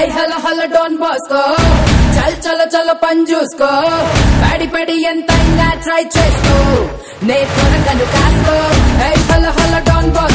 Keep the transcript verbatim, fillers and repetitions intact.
high hello hello Don Bosco చల్ చలో చలో పని చూసుకో పడి పడి ఎంతైనా ట్రై చేసుకో నే త్వరగను కాసుకో hi hello hello Don Bosco